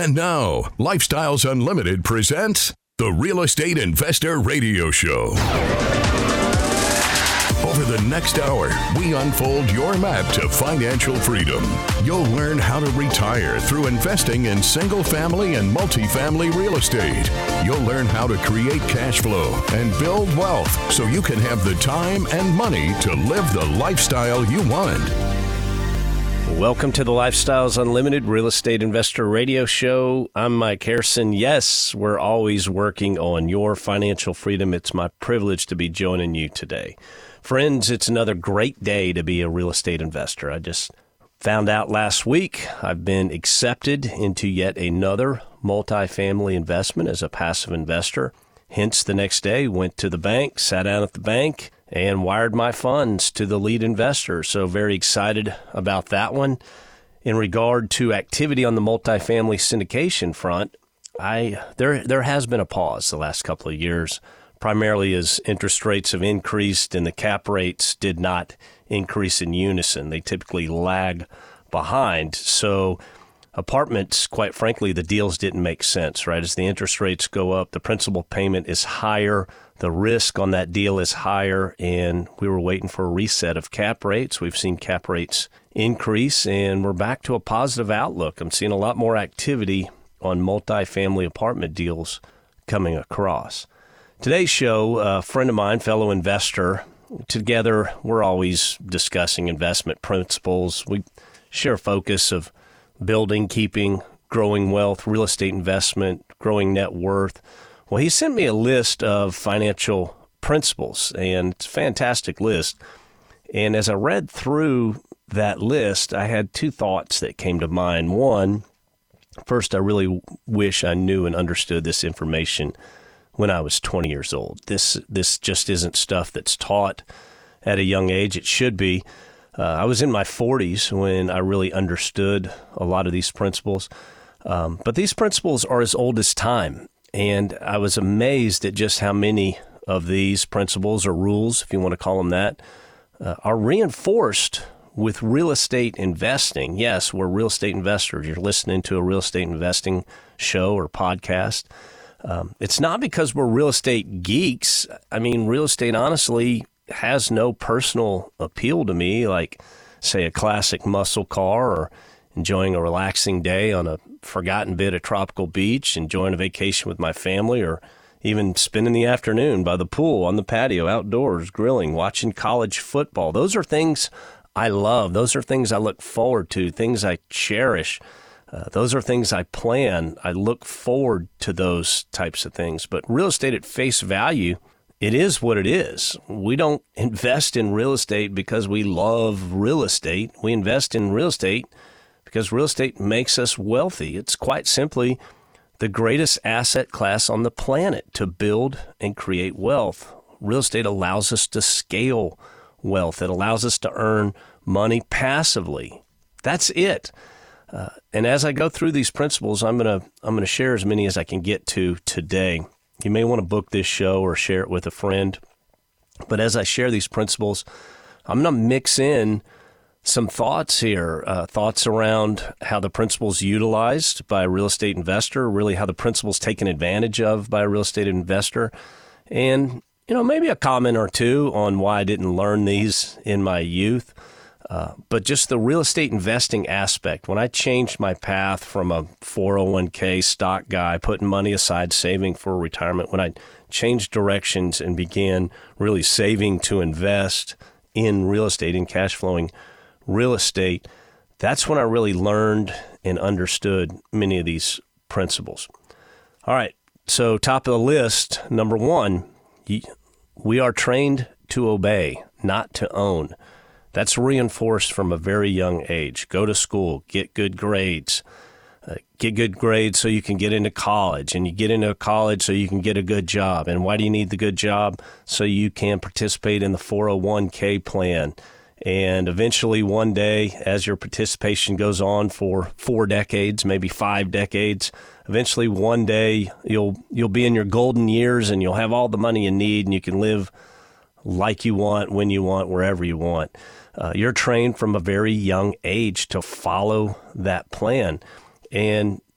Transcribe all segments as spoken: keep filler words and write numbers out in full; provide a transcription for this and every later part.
And now, Lifestyles Unlimited presents the Real Estate Investor Radio Show. Over the next hour, we unfold your map to financial freedom. You'll learn how to retire through investing in single-family and multifamily real estate. You'll learn how to create cash flow and build wealth so you can have the time and money to live the lifestyle you want. Welcome to the Lifestyles Unlimited Real Estate Investor Radio Show. I'm Mike Harrison. Yes, we're always working on your financial freedom. It's my privilege to be joining you today. Friends, it's another great day to be a real estate investor. I just found out last week I've been accepted into yet another multifamily investment as a passive investor. Hence, the next day, went to the bank, sat down at the bank, and wired my funds to the lead investor. So very excited about that one. In regard to activity on the multifamily syndication front, I there there has been a pause the last couple of years, primarily as interest rates have increased and the cap rates did not increase in unison. They typically lag behind. So apartments, quite frankly, the deals didn't make sense, right? As the interest rates go up, the principal payment is higher, the risk on that deal is higher, and we were waiting for a reset of cap rates. We've seen cap rates increase, and we're back to a positive outlook. I'm seeing a lot more activity on multifamily apartment deals coming across. Today's show, a friend of mine, fellow investor, together we're always discussing investment principles. We share a focus of building, keeping, growing wealth, real estate investment, growing net worth. Well, he sent me a list of financial principles, and it's a fantastic list. And as I read through that list, I had two thoughts that came to mind. One, first, I really wish I knew and understood this information when I was twenty years old. This this just isn't stuff that's taught at a young age. It should be. Uh, I was in my forties when I really understood a lot of these principles. Um, but these principles are as old as time. And I was amazed at just how many of these principles or rules, if you want to call them that, uh, are reinforced with real estate investing. Yes, we're real estate investors. You're listening to a real estate investing show or podcast. Um, it's not because we're real estate geeks. I mean, real estate, honestly, has no personal appeal to me, like, say, a classic muscle car or enjoying a relaxing day on a forgotten bit of tropical beach, enjoying a vacation with my family, or even spending the afternoon by the pool, on the patio, outdoors, grilling, watching college football. Those are things I love. Those are things I look forward to, things I cherish. Uh, those are things I plan. I look forward to those types of things. But real estate at face value, it is what it is. We don't invest in real estate because we love real estate. We invest in real estate because real estate makes us wealthy. It's quite simply the greatest asset class on the planet to build and create wealth. Real estate allows us to scale wealth. It allows us to earn money passively. That's it. Uh, and as I go through these principles, I'm gonna I'm gonna share as many as I can get to today. You may want to book this show or share it with a friend. But as I share these principles, I'm gonna mix in some thoughts here, uh, thoughts around how the principles utilized by a real estate investor, really how the principles taken advantage of by a real estate investor, and, you know, maybe a comment or two on why I didn't learn these in my youth. Uh, but just the real estate investing aspect. When I changed my path from a four oh one k stock guy, putting money aside, saving for retirement, when I changed directions and began really saving to invest in real estate, in cash flowing real estate, that's when I really learned and understood many of these principles. All right, so top of the list, number one, we are trained to obey, not to own. That's reinforced from a very young age. Go to school, get good grades, uh, get good grades so you can get into college, and you get into college so you can get a good job. And why do you need the good job? So you can participate in the four oh one k plan. And eventually one day, as your participation goes on for four decades, maybe five decades, eventually one day you'll you'll be in your golden years and you'll have all the money you need and you can live like you want, when you want, wherever you want. Uh, you're trained from a very young age to follow that plan. And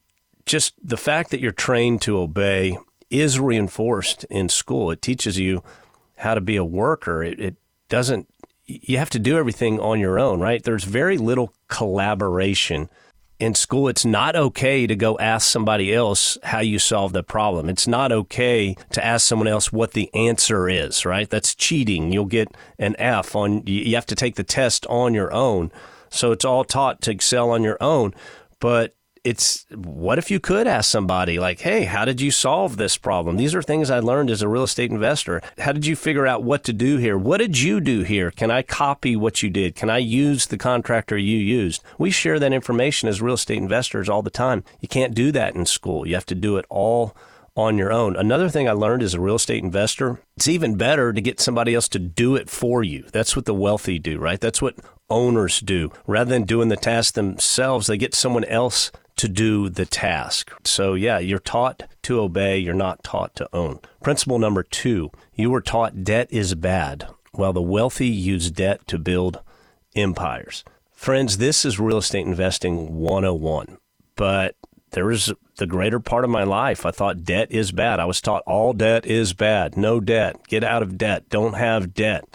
just the fact that you're trained to obey is reinforced in school. It teaches you how to be a worker. It, it doesn't, you have to do everything on your own, right? There's very little collaboration in school. It's not okay to go ask somebody else how you solve the problem. It's not okay to ask someone else what the answer is, right? That's cheating. You'll get an F on, you have to take the test on your own. So it's all taught to excel on your own. But it's, what if you could ask somebody like, hey, how did you solve this problem? These are things I learned as a real estate investor. How did you figure out what to do here? What did you do here? Can I copy what you did? Can I use the contractor you used? We share that information as real estate investors all the time. You can't do that in school. You have to do it all on your own. Another thing I learned as a real estate investor, it's even better to get somebody else to do it for you. That's what the wealthy do, right? That's what owners do. Rather than doing the task themselves, they get someone else to do the task. So yeah, you're taught to obey. You're not taught to own. Principle number two, you were taught debt is bad, while the wealthy use debt to build empires. Friends, this is real estate investing one oh one. But there was the greater part of my life, I thought debt is bad. I was taught all debt is bad. No debt. Get out of debt. Don't have debt.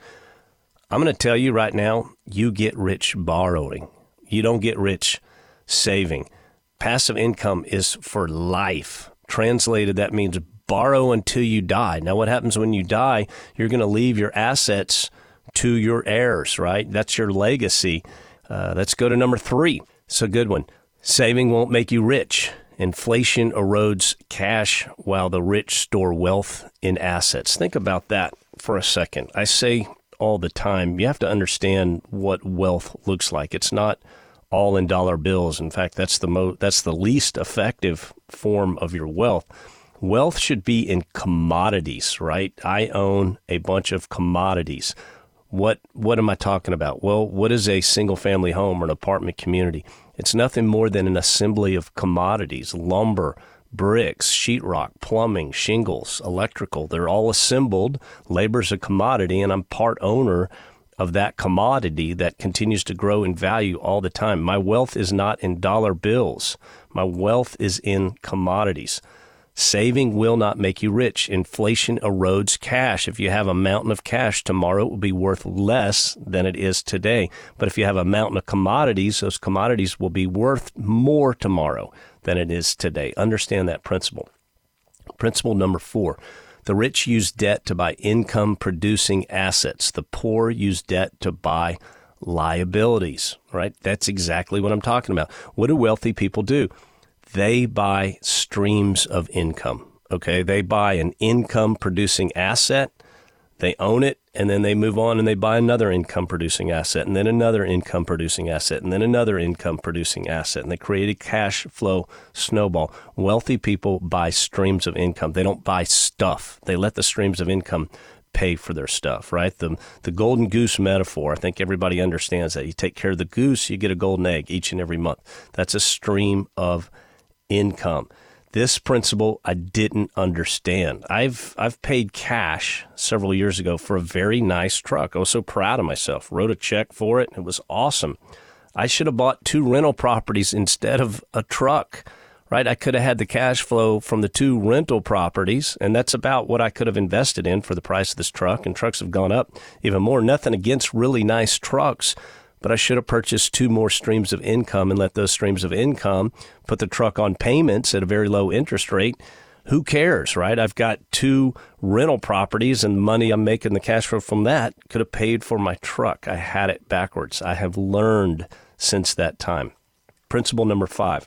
I'm going to tell you right now, you get rich borrowing. You don't get rich saving. Passive income is for life. Translated, that means borrow until you die. Now, what happens when you die? You're going to leave your assets to your heirs, right? That's your legacy. Uh, let's go to number three. It's a good one. Saving won't make you rich. Inflation erodes cash while the rich store wealth in assets. Think about that for a second. I say all the time, you have to understand what wealth looks like. It's not all in dollar bills. In fact, that's the mo- that's the least effective form of your wealth. Wealth should be in commodities, right? I own a bunch of commodities. What what am I talking about? Well, what is a single-family home or an apartment community? It's nothing more than an assembly of commodities: lumber, bricks, sheetrock, plumbing, shingles, electrical. They're all assembled. Labor's a commodity, and I'm part owner of that commodity that continues to grow in value all the time. My wealth is not in dollar bills. My wealth is in commodities. Saving will not make you rich. Inflation erodes cash. If you have a mountain of cash, tomorrow it will be worth less than it is today. But if you have a mountain of commodities, those commodities will be worth more tomorrow than it is today. Understand that principle. Principle number four. The rich use debt to buy income-producing assets. The poor use debt to buy liabilities, right? That's exactly what I'm talking about. What do wealthy people do? They buy streams of income, okay? They buy an income-producing asset, they own it, and then they move on and they buy another income-producing asset, and then another income-producing asset, and then another income-producing asset, and they create a cash flow snowball. Wealthy people buy streams of income. They don't buy stuff. They let the streams of income pay for their stuff, right? The the golden goose metaphor, I think everybody understands that. You take care of the goose, you get a golden egg each and every month. That's a stream of income. This principle I didn't understand. I've I've paid cash several years ago for a very nice truck. I was so proud of myself. Wrote a check for it. It was awesome. I should have bought two rental properties instead of a truck, right? I could have had the cash flow from the two rental properties, and that's about what I could have invested in for the price of this truck, and trucks have gone up even more. Nothing against really nice trucks, but I should have purchased two more streams of income and let those streams of income put the truck on payments at a very low interest rate. Who cares, right? I've got two rental properties, and the money I'm making, the cash flow from that, could have paid for my truck. I had it backwards. I have learned since that time. Principle number five,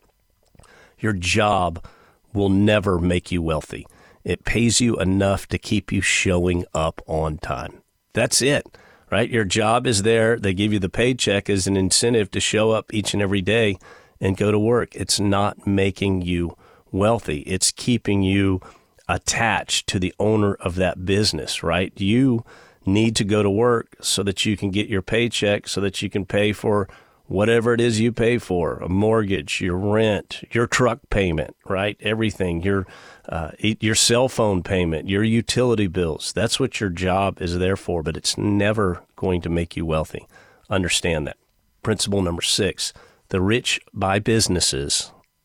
your job will never make you wealthy. It pays you enough to keep you showing up on time. That's it. Right? Your job is there. They give you the paycheck as an incentive to show up each and every day and go to work. It's not making you wealthy. It's keeping you attached to the owner of that business, right? You need to go to work so that you can get your paycheck, so that you can pay for whatever it is you pay for, a mortgage, your rent, your truck payment, right? Everything, your uh, your cell phone payment, your utility bills. That's what your job is there for, but it's never going to make you wealthy. Understand that. Principle number six, the rich buy businesses,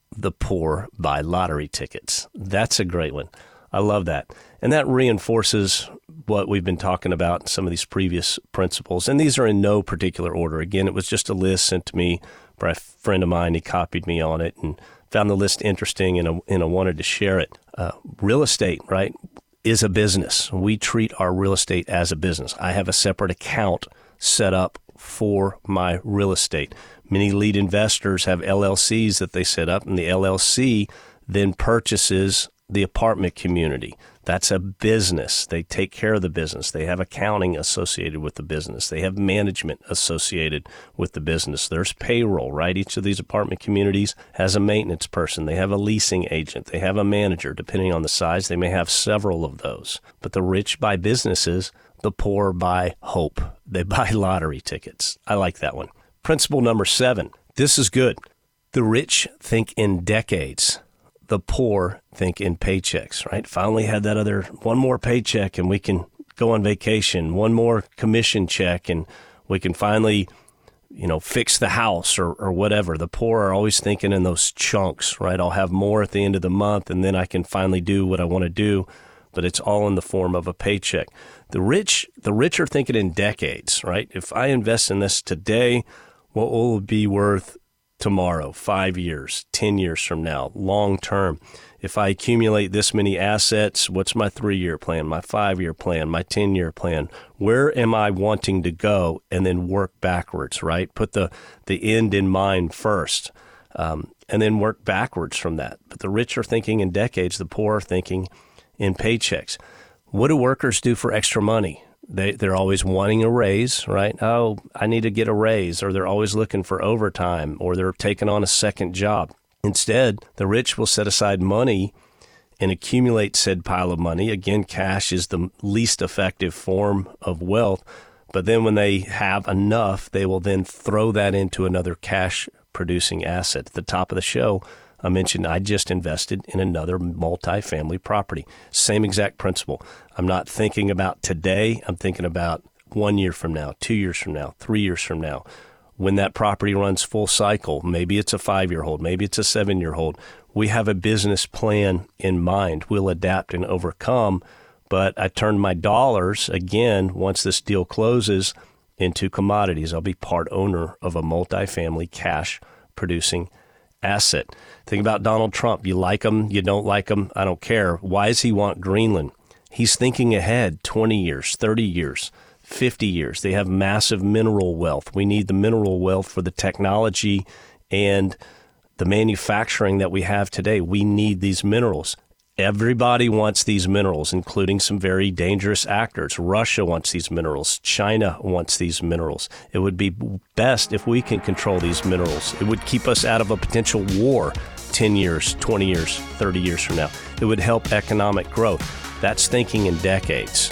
the poor buy lottery tickets. That's a great one. I love that. And that reinforces what we've been talking about in some of these previous principles. And these are in no particular order. Again, it was just a list sent to me by a friend of mine. He copied me on it and found the list interesting, and I, and I wanted to share it. Uh, real estate, right, is a business. We treat our real estate as a business. I have a separate account set up for my real estate. Many lead investors have L L Cs that they set up, and the L L C then purchases the apartment community. That's a business. They take care of the business. They have accounting associated with the business. They have management associated with the business. There's payroll, right? Each of these apartment communities has a maintenance person. They have a leasing agent. They have a manager. Depending on the size, they may have several of those. But the rich buy businesses, the poor buy hope. They buy lottery tickets. I like that one. Principle number seven. This is good. The rich think in decades. The poor think in paychecks, right? Finally had that other one more paycheck and we can go on vacation, one more commission check and we can finally, you know, fix the house or, or whatever. The poor are always thinking in those chunks, right? I'll have more at the end of the month and then I can finally do what I want to do, but it's all in the form of a paycheck. The rich, the rich are thinking in decades, right? If I invest in this today, what will it be worth tomorrow, five years, ten years from now, long term? If I accumulate this many assets, what's my three-year plan, my five-year plan, my ten-year plan? Where am I wanting to go? And then work backwards, right? Put the, the end in mind first, um, and then work backwards from that. But the rich are thinking in decades, the poor are thinking in paychecks. What do workers do for extra money? They, they're always wanting a raise, right? Oh, I need to get a raise, or they're always looking for overtime, or they're taking on a second job. Instead, the rich will set aside money and accumulate said pile of money. Again, cash is the least effective form of wealth. But then when they have enough, they will then throw that into another cash-producing asset. At the top of the show, I mentioned I just invested in another multifamily property. Same exact principle. I'm not thinking about today. I'm thinking about one year from now, two years from now, three years from now. When that property runs full cycle, maybe it's a five-year hold, maybe it's a seven-year hold. We have a business plan in mind. We'll adapt and overcome. But I turned my dollars, again, once this deal closes, into commodities. I'll be part owner of a multifamily cash-producing asset. Think about Donald Trump. You like him, you don't like him, I don't care. Why does he want Greenland? He's thinking ahead twenty years, thirty years, fifty years. They have massive mineral wealth. We need the mineral wealth for the technology and the manufacturing that we have today. We need these minerals. Everybody wants these minerals, including some very dangerous actors. Russia wants these minerals. China wants these minerals. It would be best if we can control these minerals. It would keep us out of a potential war ten years, twenty years, thirty years from now. It would help economic growth. That's thinking in decades.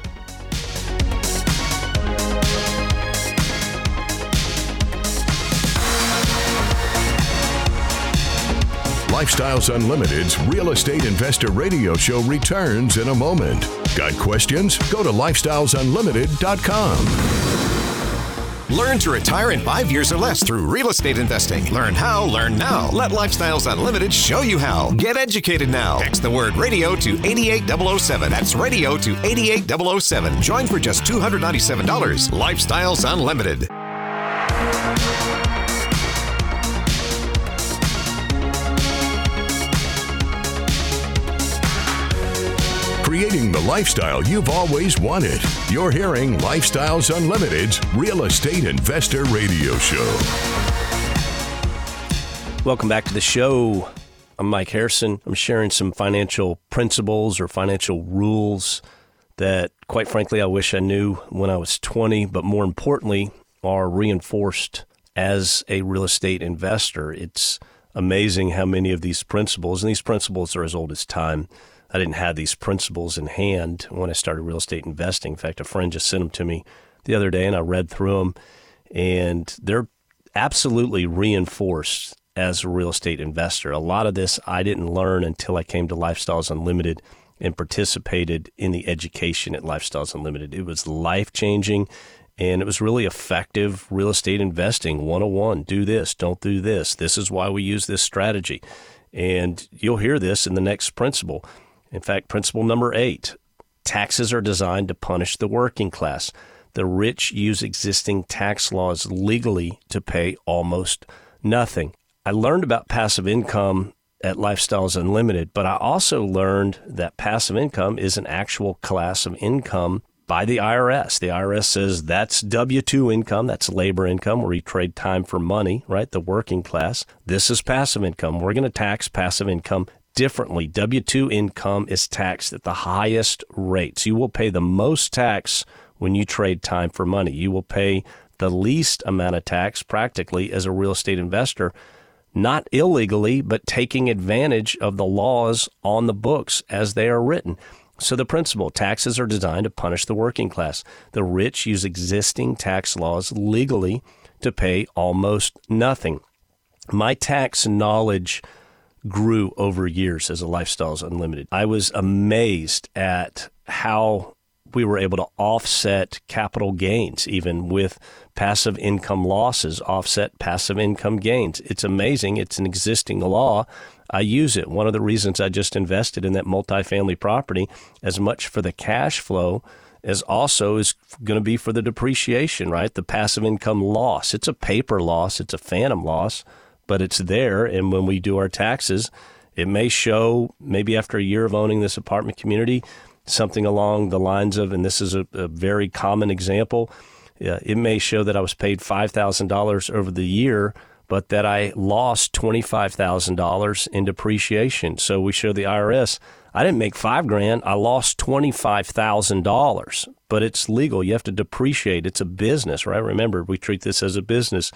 Lifestyles Unlimited's Real Estate Investor Radio Show returns in a moment. Got questions? Go to lifestyles unlimited dot com. Learn to retire in five years or less through real estate investing. Learn how, learn now. Let Lifestyles Unlimited show you how. Get educated now. Text the word radio to eight eight zero zero seven. That's radio to eight eight zero zero seven. Join for just two hundred ninety-seven dollars. Lifestyles Unlimited. Creating the lifestyle you've always wanted. You're hearing Lifestyles Unlimited's Real Estate Investor Radio Show. Welcome back to the show. I'm Mike Harrison. I'm sharing some financial principles or financial rules that, quite frankly, I wish I knew when I was twenty, but more importantly, are reinforced as a real estate investor. It's amazing how many of these principles, and these principles are as old as time. I didn't have these principles in hand when I started real estate investing. In fact, a friend just sent them to me the other day, and I read through them, and they're absolutely reinforced as a real estate investor. A lot of this I didn't learn until I came to Lifestyles Unlimited and participated in the education at Lifestyles Unlimited. It was life-changing, And it was really effective real estate investing one oh one. Do this, don't do this. This is why we use this strategy. And you'll hear this in the next principle. In fact, principle number eight, taxes are designed to punish the working class. The rich use existing tax laws legally to pay almost nothing. I learned about passive income at Lifestyles Unlimited, but I also learned that passive income is an actual class of income by the I R S. The I R S says that's W two income, that's labor income, where you trade time for money, right? The working class. This is passive income. We're going to tax passive income differently. W two income is taxed at the highest rates. You will pay the most tax when you trade time for money. You will pay the least amount of tax practically as a real estate investor, not illegally, but taking advantage of the laws on the books as they are written. So the principle, taxes are designed to punish the working class. The rich use existing tax laws legally to pay almost nothing. My tax knowledge grew over years as a Lifestyles Unlimited. I was amazed at how we were able to offset capital gains, even with passive income losses, offset passive income gains. It's amazing. It's an existing law. I use it. One of the reasons I just invested in that multifamily property, as much for the cash flow as also is going to be for the depreciation, right? The passive income loss. It's a paper loss. It's a phantom loss, but it's there. And when we do our taxes, it may show maybe after a year of owning this apartment community, something along the lines of, and this is a, a very common example, uh, it may show that I was paid five thousand dollars over the year, but that I lost twenty-five thousand dollars in depreciation. So we show the I R S, I didn't make five grand, I lost twenty-five thousand dollars, but it's legal. You have to depreciate. It's a business, right? Remember, we treat this as a business,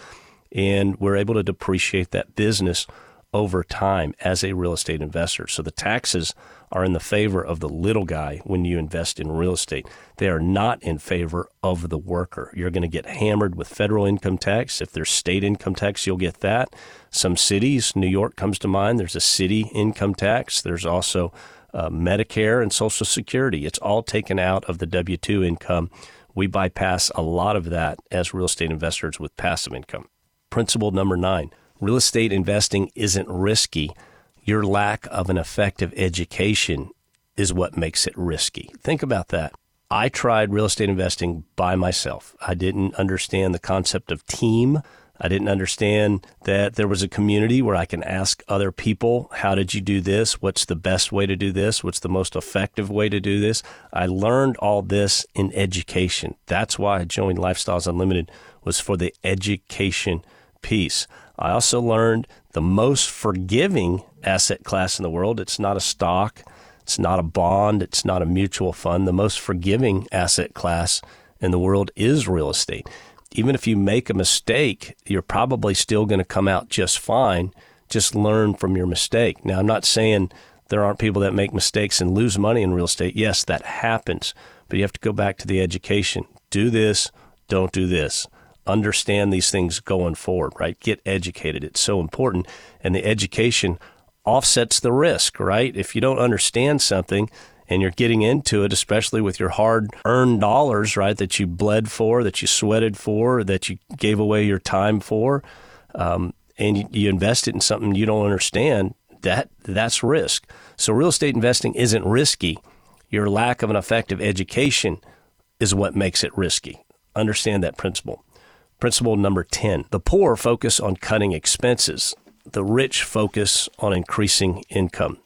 and we're able to depreciate that business over time as a real estate investor. So the taxes are in the favor of the little guy when you invest in real estate. They are not in favor of the worker. You're going to get hammered with federal income tax. If there's state income tax, you'll get that. Some cities, New York comes to mind, there's a city income tax. There's also uh, Medicare and Social Security. It's all taken out of the W two income. We bypass a lot of that as real estate investors with passive income. Principle number nine, real estate investing isn't risky. Your lack of an effective education is what makes it risky. Think about that. I tried real estate investing by myself. I didn't understand the concept of team. I didn't understand that there was a community where I can ask other people, how did you do this? What's the best way to do this? What's the most effective way to do this? I learned all this in education. That's why I joined Lifestyles Unlimited, was for the education piece. I also learned the most forgiving asset class in the world. It's not a stock. It's not a bond. It's not a mutual fund. The most forgiving asset class in the world is real estate. Even if you make a mistake, you're probably still going to come out just fine. Just learn from your mistake. Now, I'm not saying there aren't people that make mistakes and lose money in real estate. Yes, that happens. But you have to go back to the education. Do this. Don't do this. Understand these things going forward, right? Get educated. It's so important. And the education offsets the risk, right? If you don't understand something and you're getting into it, especially with your hard-earned dollars, right, that you bled for, that you sweated for, that you gave away your time for, um, and you, you invest it in something you don't understand, that that's risk. So real estate investing isn't risky. Your lack of an effective education is what makes it risky. Understand that principle. Principle number ten, the poor focus on cutting expenses. The rich focus on increasing income.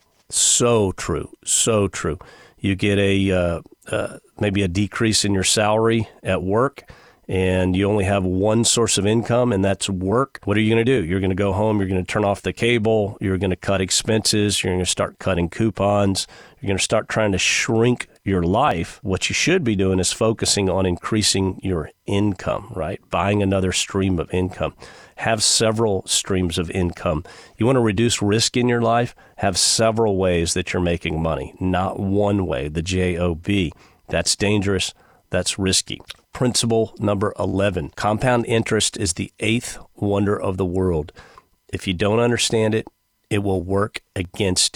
So true, so true. You get a uh, uh, maybe a decrease in your salary at work, and you only have one source of income, and that's work. What are you going to do? You're going to go home, you're going to turn off the cable, you're going to cut expenses, you're going to start cutting coupons, you're going to start trying to shrink your life. What you should be doing is focusing on increasing your income, right? Buying another stream of income. Have several streams of income. You want to reduce risk in your life? Have several ways that you're making money, not one way, the J O B. That's dangerous. That's risky. Principle number eleven, compound interest is the eighth wonder of the world. If you don't understand it, it will work against you.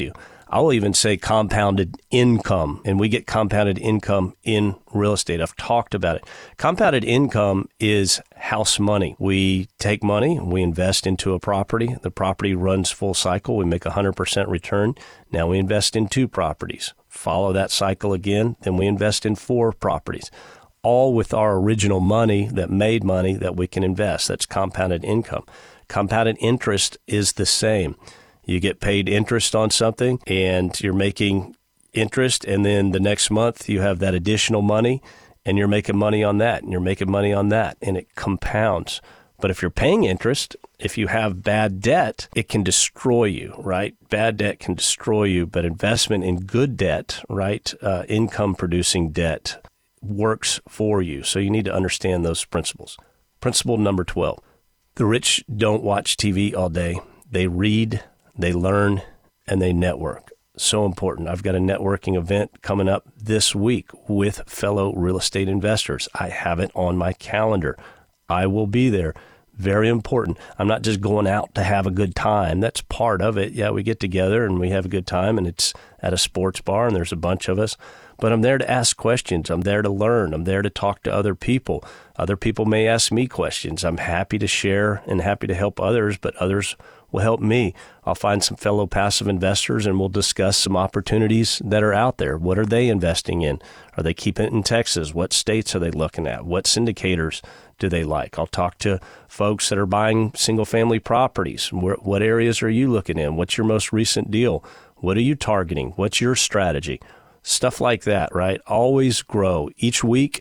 I'll even say compounded income, and we get compounded income in real estate. I've talked about it. Compounded income is house money. We take money, we invest into a property. The property runs full cycle. We make a one hundred percent return. Now we invest in two properties. Follow that cycle again, then we invest in four properties, all with our original money that made money that we can invest. That's compounded income. Compounded interest is the same. You get paid interest on something and you're making interest, and then the next month you have that additional money and you're making money on that and you're making money on that, and it compounds. But if you're paying interest, if you have bad debt, it can destroy you, right? Bad debt can destroy you, but investment in good debt, right? Uh, income producing debt works for you. So you need to understand those principles. Principle number twelve, the rich don't watch T V all day. They read, they learn, and they network. So important. I've got a networking event coming up this week with fellow real estate investors. I have it on my calendar. I will be there. Very important. I'm not just going out to have a good time. That's part of it. Yeah, we get together and we have a good time, and it's at a sports bar and there's a bunch of us. But I'm there to ask questions. I'm there to learn. I'm there to talk to other people. Other people may ask me questions. I'm happy to share and happy to help others, but others will help me. I'll find some fellow passive investors and we'll discuss some opportunities that are out there. What are they investing in? Are they keeping it in Texas? What states are they looking at? What syndicators do they like? I'll talk to folks that are buying single-family properties. What areas are you looking in? What's your most recent deal? What are you targeting? What's your strategy? Stuff like that, right? Always grow. Each week,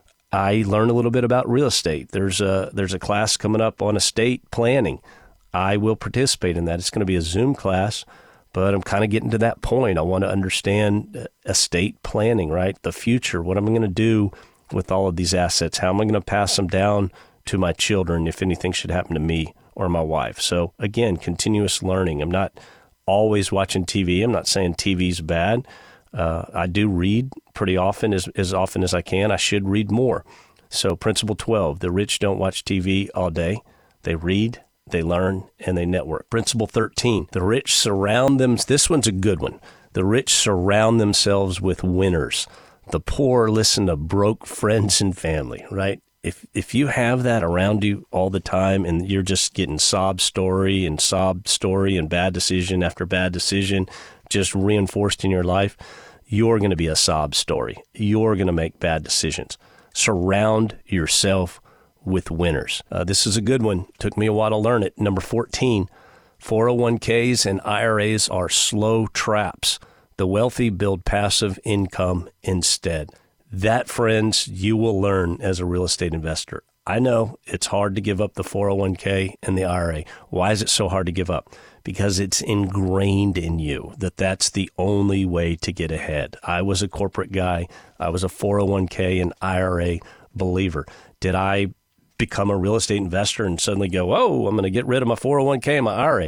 I learn a little bit about real estate. There's a there's a class coming up on estate planning. I will participate in that. It's going to be a Zoom class, but I'm kind of getting to that point. I want to understand estate planning, right? The future. What am I going to do with all of these assets? How am I going to pass them down to my children if anything should happen to me or my wife? So again, continuous learning. I'm not always watching T V. I'm not saying T V's bad. Uh, I do read pretty often, as, as often as I can. I should read more. So principle twelve, the rich don't watch T V all day. They read, they learn, and they network. Principle thirteen, the rich surround them. This one's a good one. The rich surround themselves with winners. The poor listen to broke friends and family, right? If if you have that around you all the time and you're just getting sob story and sob story and bad decision after bad decision just reinforced in your life, you're going to be a sob story. You're going to make bad decisions. Surround yourself with winners. Uh, this is a good one. Took me a while to learn it. Number fourteen, four oh one k's and I R As are slow traps. The wealthy build passive income instead. That, friends, you will learn as a real estate investor. I know it's hard to give up the four oh one k and the I R A. Why is it so hard to give up? Because it's ingrained in you that that's the only way to get ahead. I was a corporate guy. I was a four oh one k and I R A believer. Did I become a real estate investor and suddenly go, oh, I'm going to get rid of my four oh one k and my I R A?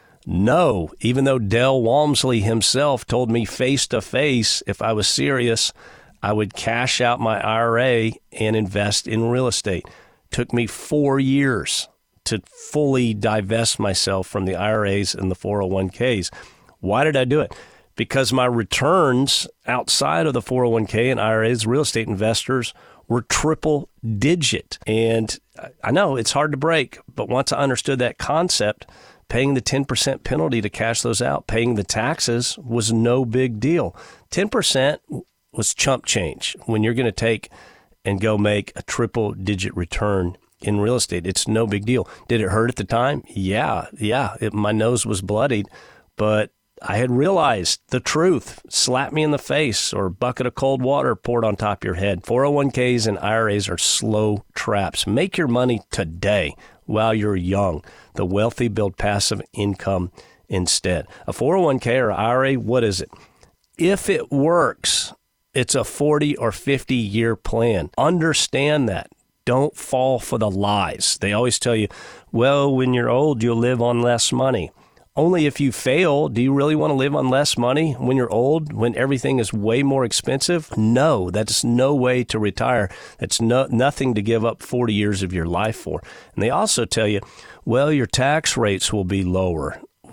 No, even though Del Walmsley himself told me face to face, if I was serious, I would cash out my I R A and invest in real estate. Took me four years to fully divest myself from the I R As and the four oh one k's. Why did I do it? Because my returns outside of the four oh one k and I R As, real estate investors, were triple digit. And I know it's hard to break, but once I understood that concept, paying the ten percent penalty to cash those out, paying the taxes was no big deal. ten percent was chump change when you're going to take and go make a triple digit return in real estate. It's no big deal. Did it hurt at the time? Yeah, yeah. It, my nose was bloodied, but I had realized the truth. Slap me in the face, or a bucket of cold water poured on top of your head. four oh one k's and I R As are slow traps. Make your money today while you're young. The wealthy build passive income instead. A four oh one k or I R A, what is it? If it works, it's a forty or fifty year plan. Understand that. Don't fall for the lies. They always tell you, well, when you're old, you'll live on less money. Only if you fail. Do you really want to live on less money when you're old, when everything is way more expensive? No, that's no way to retire. That's no, nothing to give up forty years of your life for. And they also tell you, well, your tax rates will be lower.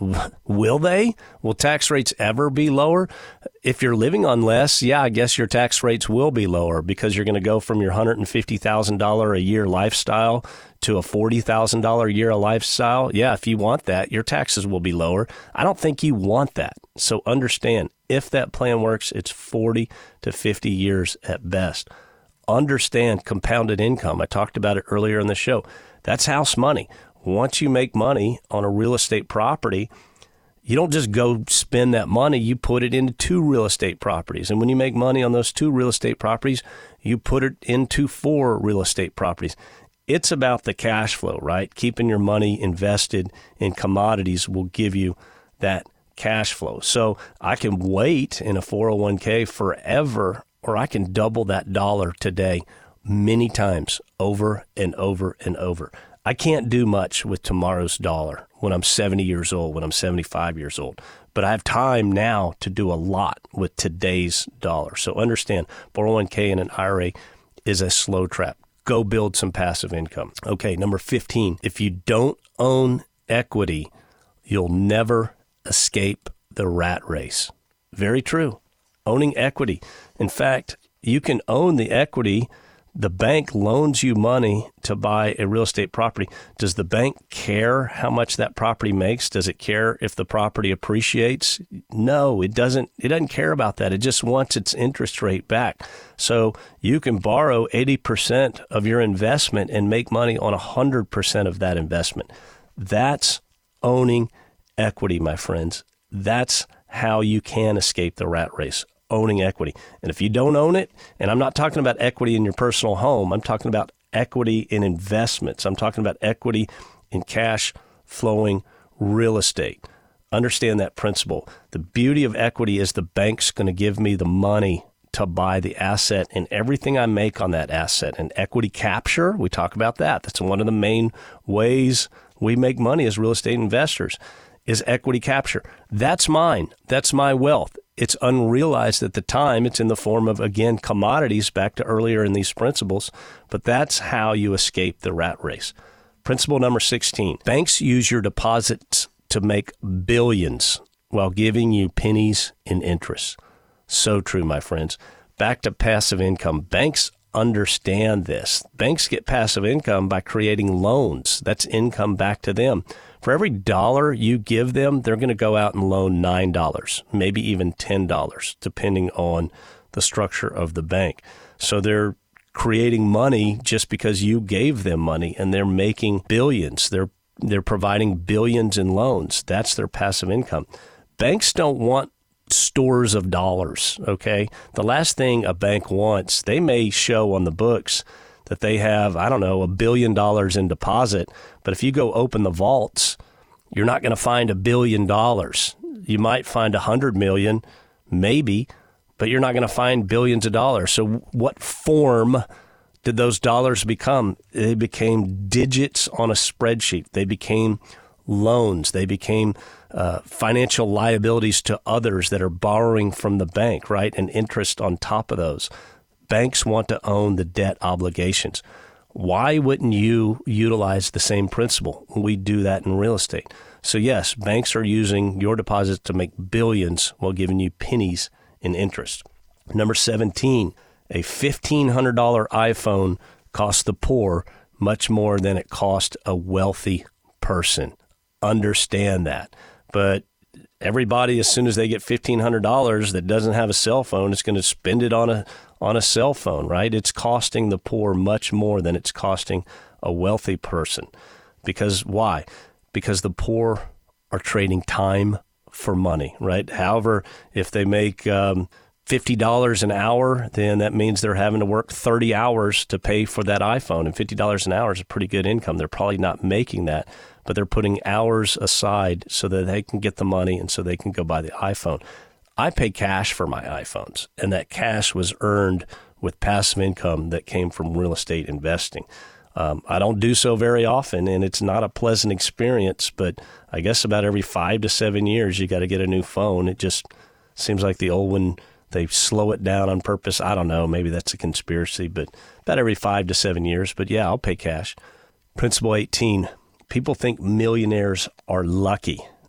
Will they? Will tax rates ever be lower? If you're living on less, yeah, I guess your tax rates will be lower because you're going to go from your one hundred fifty thousand dollars a year lifestyle to a forty thousand dollars a year lifestyle. Yeah, if you want that, your taxes will be lower. I don't think you want that. So understand, if that plan works, it's forty to fifty years at best. Understand compounded income. I talked about it earlier in the show. That's house money. Once you make money on a real estate property, you don't just go spend that money. You put it into two real estate properties. And when you make money on those two real estate properties, you put it into four real estate properties. It's about the cash flow, right? Keeping your money invested in commodities will give you that cash flow. So I can wait in a four oh one k forever, or I can double that dollar today many times over and over and over. I can't do much with tomorrow's dollar when I'm seventy years old, when I'm seventy-five years old. But I have time now to do a lot with today's dollar. So understand, four oh one k and an I R A is a slow trap. Go build some passive income. Okay, number fifteen, if you don't own equity, you'll never escape the rat race. Very true. Owning equity. In fact, you can own the equity. The bank loans you money to buy a real estate property. Does the bank care how much that property makes? Does it care if the property appreciates? No, it doesn't. It doesn't care about that. It just wants its interest rate back. So you can borrow eighty percent of your investment and make money on one hundred percent of that investment. That's owning equity, my friends. That's how you can escape the rat race. Owning equity. And if you don't own it, and I'm not talking about equity in your personal home, I'm talking about equity in investments. I'm talking about equity in cash flowing real estate. Understand that principle. The beauty of equity is the bank's going to give me the money to buy the asset and everything I make on that asset. And equity capture, we talk about that. That's one of the main ways we make money as real estate investors is equity capture. That's mine. That's my wealth. It's unrealized at the time. It's in the form of, again, commodities, back to earlier in these principles, but that's how you escape the rat race. Principle number sixteen, banks use your deposits to make billions while giving you pennies in interest. So true, my friends. Back to passive income. Banks understand this. Banks get passive income by creating loans. That's income back to them. For every dollar you give them, they're going to go out and loan nine dollars, maybe even ten dollars, depending on the structure of the bank. So they're creating money just because you gave them money, and they're making billions. They're they're providing billions in loans. That's their passive income. Banks don't want stores of dollars, okay? The last thing a bank wants, they may show on the books that they have, I don't know, a billion dollars in deposit. But if you go open the vaults, you're not going to find a billion dollars. You might find a hundred million, maybe, but you're not going to find billions of dollars. So what form did those dollars become? They became digits on a spreadsheet. They became loans. They became uh, financial liabilities to others that are borrowing from the bank, right? And interest on top of those. Banks want to own the debt obligations. Why wouldn't you utilize the same principle? We do that in real estate. So yes, banks are using your deposits to make billions while giving you pennies in interest. Number seventeen, a fifteen hundred dollars iPhone costs the poor much more than it cost a wealthy person. Understand that. But everybody, as soon as they get fifteen hundred dollars that doesn't have a cell phone, is going to spend it on a on a cell phone, right? It's costing the poor much more than it's costing a wealthy person. Because why? Because the poor are trading time for money, right? However, if they make um, fifty dollars an hour, then that means they're having to work thirty hours to pay for that iPhone. And fifty dollars an hour is a pretty good income. They're probably not making that, but they're putting hours aside so that they can get the money and so they can go buy the iPhone. I pay cash for my iPhones, and that cash was earned with passive income that came from real estate investing. Um, I don't do so very often, and it's not a pleasant experience, but I guess about every five to seven years, you got to get a new phone. It just seems like the old one, they slow it down on purpose. I don't know. Maybe that's a conspiracy, but about every five to seven years. But yeah, I'll pay cash. Principle eighteen, people think millionaires are lucky.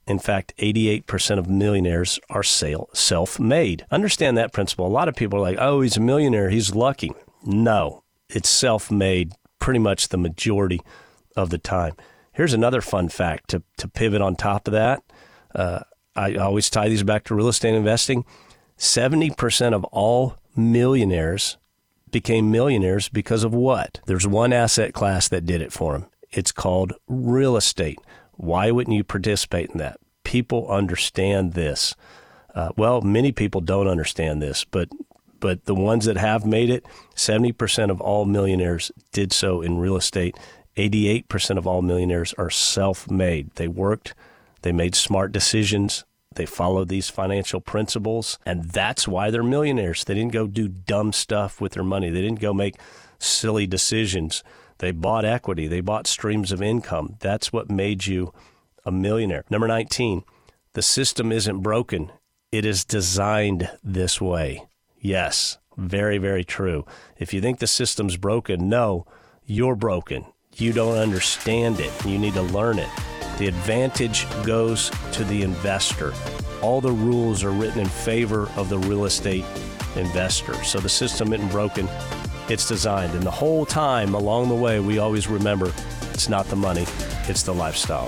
In fact, eighty-eight percent of millionaires are self-made. Understand that principle. A lot of people are like, oh, he's a millionaire, he's lucky. No, it's self-made pretty much the majority of the time. Here's another fun fact to, to pivot on top of that. Uh, I always tie these back to real estate investing. seventy percent of all millionaires became millionaires because of what? There's one asset class that did it for them. It's called real estate. Why wouldn't you participate in that? People understand this. Uh, well, many people don't understand this, but but the ones that have made it, seventy percent of all millionaires did so in real estate. eighty-eight percent of all millionaires are self-made. They worked, they made smart decisions, they followed these financial principles, and that's why they're millionaires. They didn't go do dumb stuff with their money. They didn't go make silly decisions. They bought equity. They bought streams of income. That's what made you a millionaire. Number nineteen, the system isn't broken. It is designed this way. Yes, very, very true. If you think the system's broken, no, you're broken. You don't understand it. You need to learn it. The advantage goes to the investor. All the rules are written in favor of the real estate investor. So the system isn't broken. It's designed. And the whole time along the way, we always remember it's not the money, it's the lifestyle.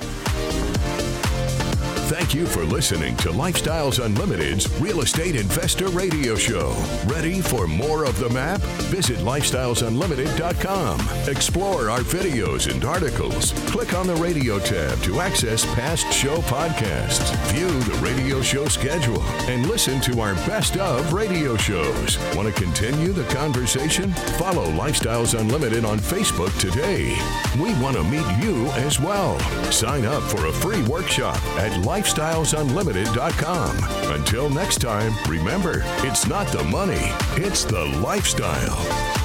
Thank you for listening to Lifestyles Unlimited's Real Estate Investor Radio Show. Ready for more of the map? Visit lifestyles unlimited dot com. Explore our videos and articles. Click on the radio tab to access past show podcasts. View the radio show schedule and listen to our best of radio shows. Want to continue the conversation? Follow Lifestyles Unlimited on Facebook today. We want to meet you as well. Sign up for a free workshop at lifestyles unlimited dot com. Until next time, remember, it's not the money, it's the lifestyle.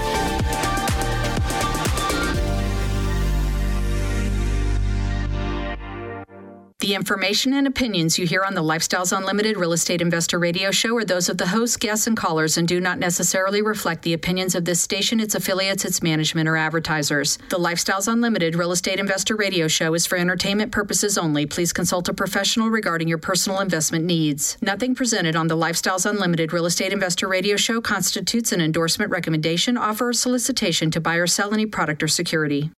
The information and opinions you hear on the Lifestyles Unlimited Real Estate Investor Radio Show are those of the hosts, guests, and callers and do not necessarily reflect the opinions of this station, its affiliates, its management, or advertisers. The Lifestyles Unlimited Real Estate Investor Radio Show is for entertainment purposes only. Please consult a professional regarding your personal investment needs. Nothing presented on the Lifestyles Unlimited Real Estate Investor Radio Show constitutes an endorsement, recommendation, offer, or solicitation to buy or sell any product or security.